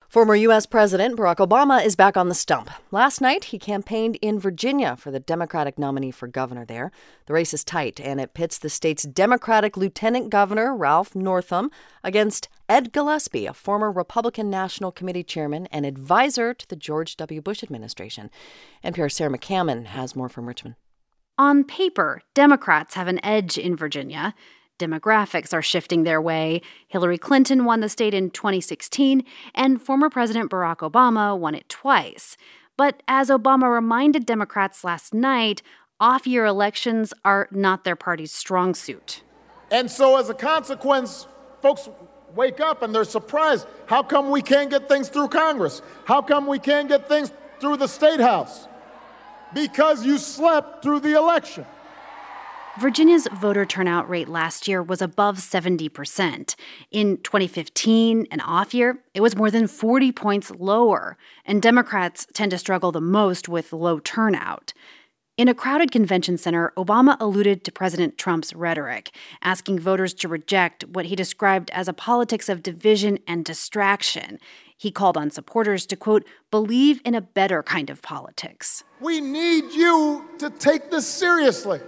Former U.S. President Barack Obama is back on the stump. Last night, he campaigned in Virginia for the Democratic nominee for governor there. The race is tight, and it pits the state's Democratic Lieutenant Governor, Ralph Northam, against Ed Gillespie, a former Republican National Committee chairman and advisor to the George W. Bush administration. NPR's Sarah McCammon has more from Richmond. On paper, Democrats have an edge in Virginia. Demographics are shifting their way. Hillary Clinton won the state in 2016, and former President Barack Obama won it twice. But as Obama reminded Democrats last night, off-year elections are not their party's strong suit. And so as a consequence, folks wake up and they're surprised. How come we can't get things through Congress? How come we can't get things through the State House? Because you slept through the election. Virginia's voter turnout rate last year was above 70%. In 2015, an off year, it was more than 40 points lower, and Democrats tend to struggle the most with low turnout. In a crowded convention center, Obama alluded to President Trump's rhetoric, asking voters to reject what he described as a politics of division and distraction. He called on supporters to, quote, believe in a better kind of politics. We need you to take this seriously,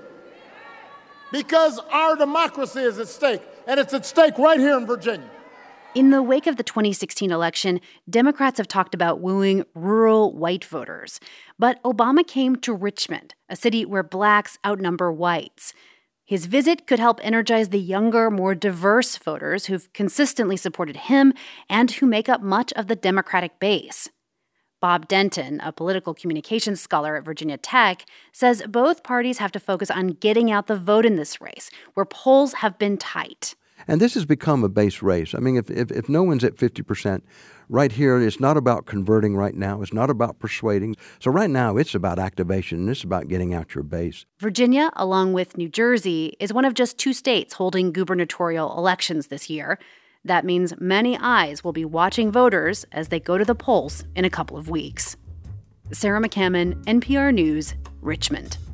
because our democracy is at stake, and it's at stake right here in Virginia. In the wake of the 2016 election, Democrats have talked about wooing rural white voters. But Obama came to Richmond, a city where blacks outnumber whites. His visit could help energize the younger, more diverse voters who've consistently supported him and who make up much of the Democratic base. Bob Denton, a political communications scholar at Virginia Tech, says both parties have to focus on getting out the vote in this race, where polls have been tight. And this has become a base race. I mean, if no one's at 50%, right here, it's not about converting right now. It's not about persuading. So right now, it's about activation, and it's about getting out your base. Virginia, along with New Jersey, is one of just 2 states holding gubernatorial elections this year. That means many eyes will be watching voters as they go to the polls in a couple of weeks. Sarah McCammon, NPR News, Richmond.